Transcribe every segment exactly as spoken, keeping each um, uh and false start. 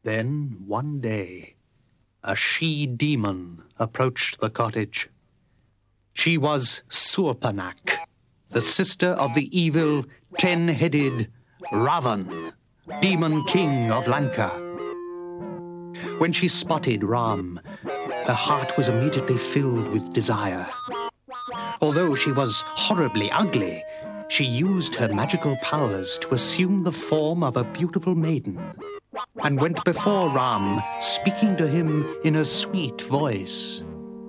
Then, one day, a she-demon approached the cottage. She was Surpanak, the sister of the evil, ten-headed Ravan, demon king of Lanka. When she spotted Ram, her heart was immediately filled with desire. Although she was horribly ugly, she used her magical powers to assume the form of a beautiful maiden and went before Ram, speaking to him in a sweet voice.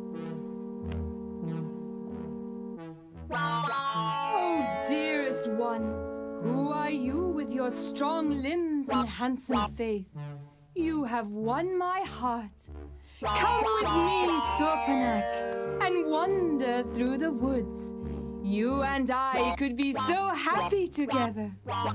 Oh, dearest one, who are you with your strong limbs and handsome face? You have won my heart. Come with me, Surpanak, and wander through the woods. You and I could be so happy together.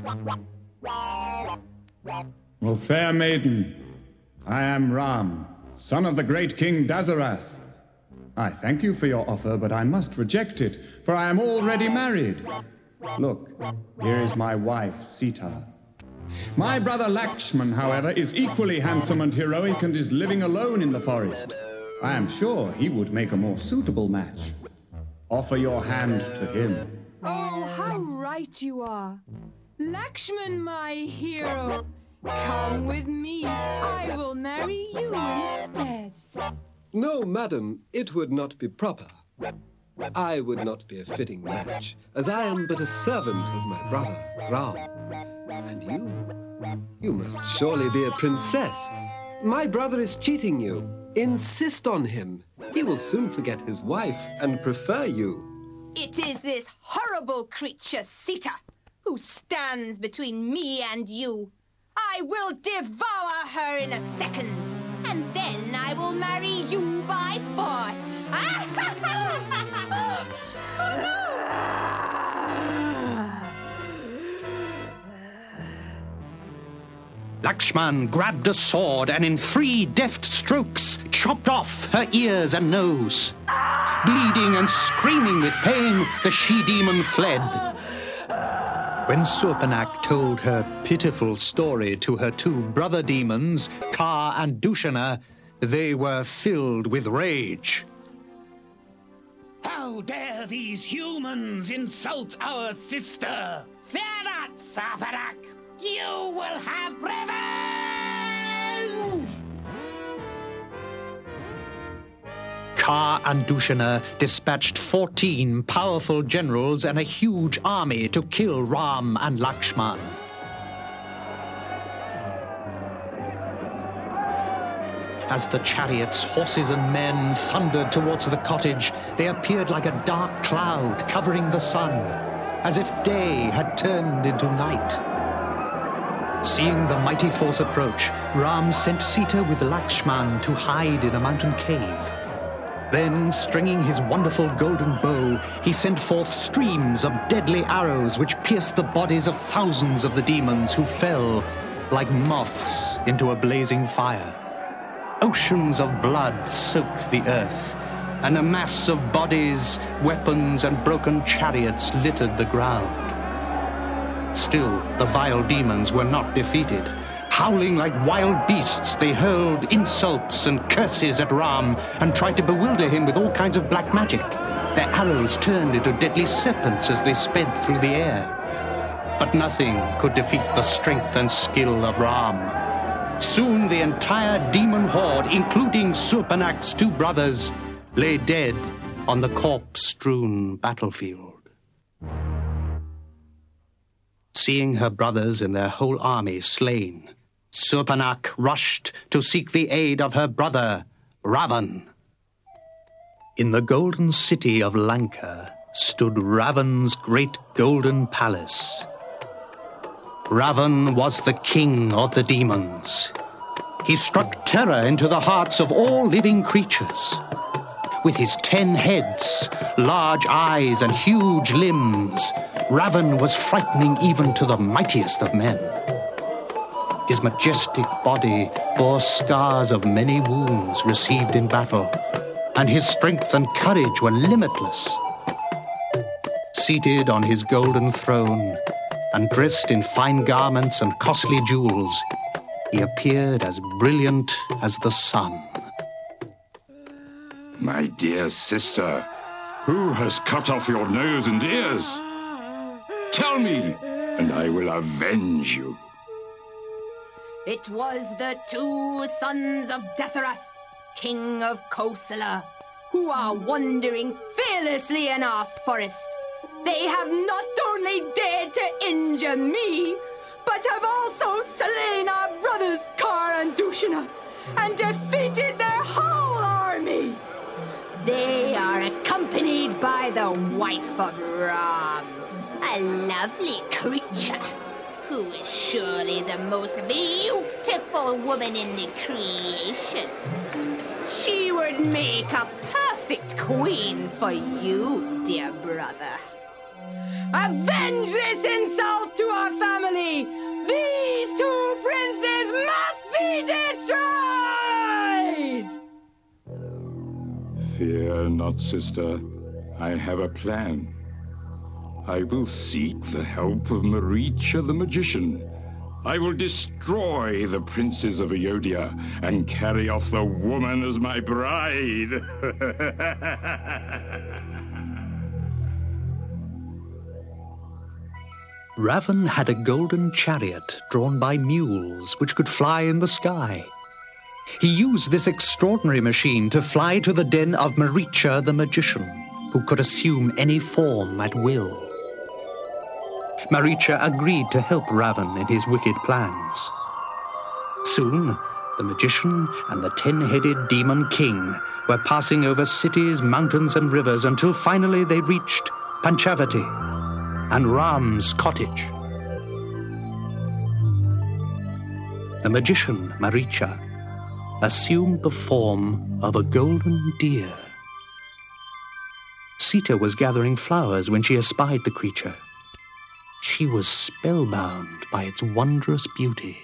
O fair maiden, I am Ram, son of the great King Dasarath. I thank you for your offer, but I must reject it, for I am already married. Look, here is my wife, Sita. My brother Lakshman, however, is equally handsome and heroic and is living alone in the forest. I am sure he would make a more suitable match. Offer your hand to him. Oh, how right you are. Lakshman, my hero. Come with me. I will marry you instead. No, madam, it would not be proper. I would not be a fitting match, as I am but a servant of my brother, Ram. And you? You must surely be a princess. My brother is cheating you. Insist on him. He will soon forget his wife and prefer you. It is this horrible creature, Sita, who stands between me and you. I will devour her in a second, and then I will marry you by force. Lakshman grabbed a sword and in three deft strokes chopped off her ears and nose. Bleeding and screaming with pain, the she-demon fled. When Surpanak told her pitiful story to her two brother demons, Ka and Dushana, they were filled with rage. How dare these humans insult our sister? Fear not, Surpanak! You will have revenge! Ka and Dushana dispatched fourteen powerful generals and a huge army to kill Ram and Lakshman. As the chariots, horses and men thundered towards the cottage, they appeared like a dark cloud covering the sun, as if day had turned into night. Seeing the mighty force approach, Ram sent Sita with Lakshman to hide in a mountain cave. Then, stringing his wonderful golden bow, he sent forth streams of deadly arrows which pierced the bodies of thousands of the demons who fell like moths into a blazing fire. Oceans of blood soaked the earth, and a mass of bodies, weapons, and broken chariots littered the ground. Still, the vile demons were not defeated. Howling like wild beasts, they hurled insults and curses at Ram and tried to bewilder him with all kinds of black magic. Their arrows turned into deadly serpents as they sped through the air. But nothing could defeat the strength and skill of Ram. Soon the entire demon horde, including Surpanak's two brothers, lay dead on the corpse-strewn battlefield. Seeing her brothers and their whole army slain, Surpanak rushed to seek the aid of her brother, Ravan. In the golden city of Lanka stood Ravan's great golden palace. Ravan was the king of the demons. He struck terror into the hearts of all living creatures. With his ten heads, large eyes, and huge limbs, Ravan was frightening even to the mightiest of men. His majestic body bore scars of many wounds received in battle, and his strength and courage were limitless. Seated on his golden throne, and dressed in fine garments and costly jewels, he appeared as brilliant as the sun. My dear sister, who has cut off your nose and ears? Tell me, and I will avenge you. It was the two sons of Dasarath, King of Kosala, who are wandering fearlessly in our forest. They have not only dared to injure me, but have also slain our brothers Kar and Dusshana, and defeated their whole army. They are accompanied by the wife of Ram, a lovely creature, who is surely the most beautiful woman in the creation. She would make a perfect queen for you, dear brother. Avenge this insult to our family! These two princes must be destroyed! Fear not, sister. I have a plan. I will seek the help of Maricha the magician. I will destroy the princes of Ayodhya and carry off the woman as my bride. Ravan had a golden chariot drawn by mules which could fly in the sky. He used this extraordinary machine to fly to the den of Maricha the magician, who could assume any form at will. Maricha agreed to help Ravan in his wicked plans. Soon, the magician and the ten-headed demon king were passing over cities, mountains, and rivers until finally they reached Panchavati and Ram's cottage. The magician, Maricha, assumed the form of a golden deer. Sita was gathering flowers when she espied the creature. She was spellbound by its wondrous beauty.